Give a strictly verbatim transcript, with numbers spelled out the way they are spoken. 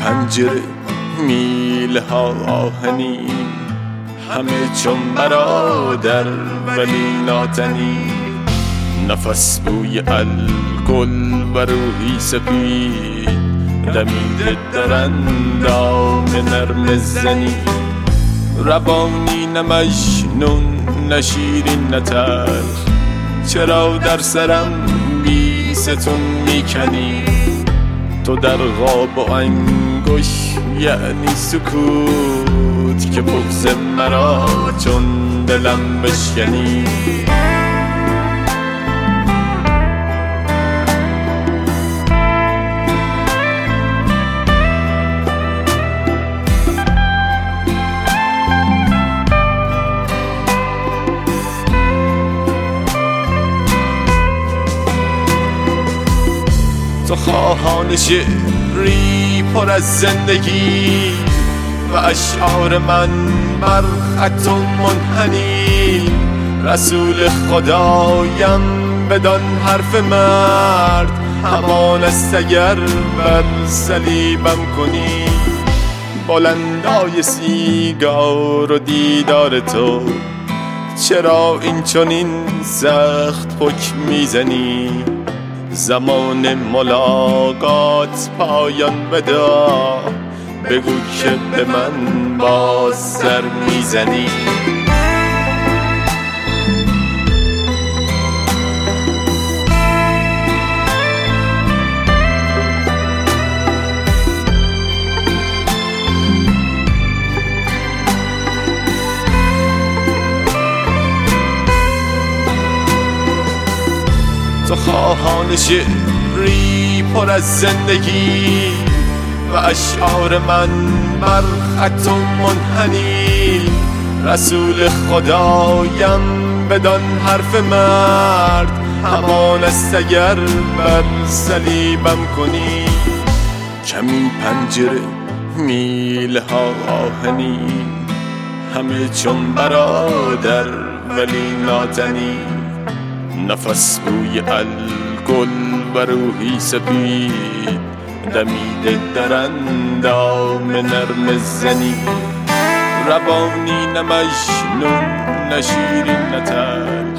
پنجره میل ها آهنیم، همه چون برادر ولی ناتنی. نفس بوی الکل و روحی سپید، دمیده در اندام نرم زنی. روانی نه مجنون نه شیرین نه تلخ، چرا در سرم بی ستون میکنی؟ تو در غاب و انگوش یعنی سکوت، که بغض مرا چون دلم بشکنی. تو خواهان شعری پر از زندگی و اشعار من بر خط منحنی. رسول خدایم بدان حرف مرد، همان است اگر بر صلیبم کنی. بلندای سیگار و دیدار تو، چرا این چنین سخت حکم میزنی؟ زمان ملاقات پایان بدا، بگو که به من باز سر میزنی. تو خواهان شعری پر از زندگی و اشعار من بر خط منحنی. رسول خدایم بدان حرف مرد، همان است اگر بر صلیبم کنی. کمی پنجره میل ها آهنی، همه چون برادر ولی ناتنی. نفس بوی الکل و روحی سپید، دمیده در اندام نرم زنی. روانی نه مجنون نه شیرین نه تلخ،